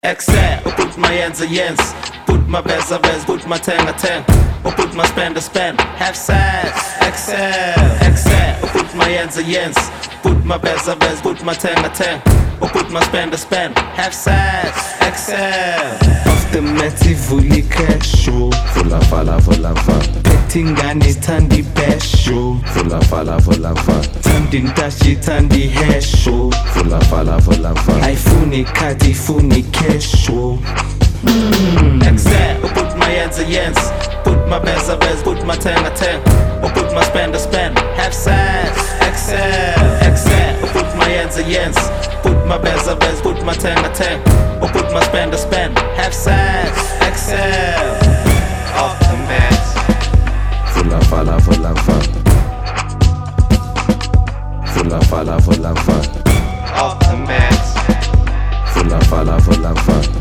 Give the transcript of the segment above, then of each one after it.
Excel, put my ends a yens, put my best a best, put my ten a ten, or put my spend a spend, have sex. Excel, put my ends a yens, put my best a best, put my ten a ten, or put my spend a spend, have sex. Excel. Aftermath ivuli casho, Vola vala Petingani tandi pesho, Vola vala Tandi ndashi tandi hesho, Vola vala Aifuni kati funi kesho. Excel, put my ends a yens, put my best a best, put my ten a ten, or put my spend a spend, have sex. Excel, put my ends a yens, put my best a best, put my ten a ten, or put my spend a spend, have sex. Excel. Off the mats. Vola vala Off the mats. Vola vala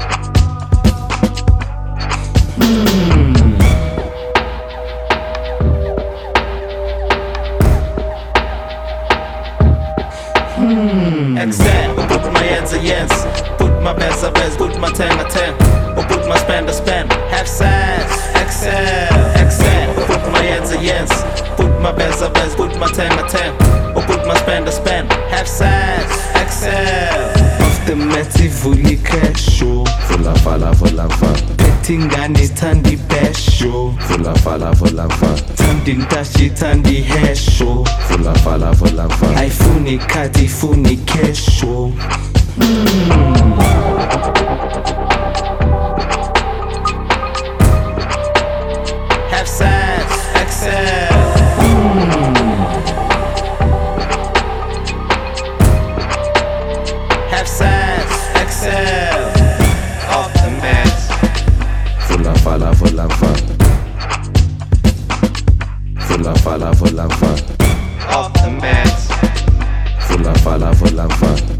Excel, put my ends a yens, put my best a best, put my ten a ten, or put my spend a spend, have sex. Excel, put my ends a yens, put my best a best, put my ten a ten, or put my spend a spend, have sex. Excel. Aftermath ivuli casho, Vola vala Petingani tandi pesho, Vola vala Tandi ndashi tandi hesho, Vola vala Aifuni kati funi kesho. Have sex. Excel. Have sex. Excel. Off the mats. Vola vala Off the mats. Vola vala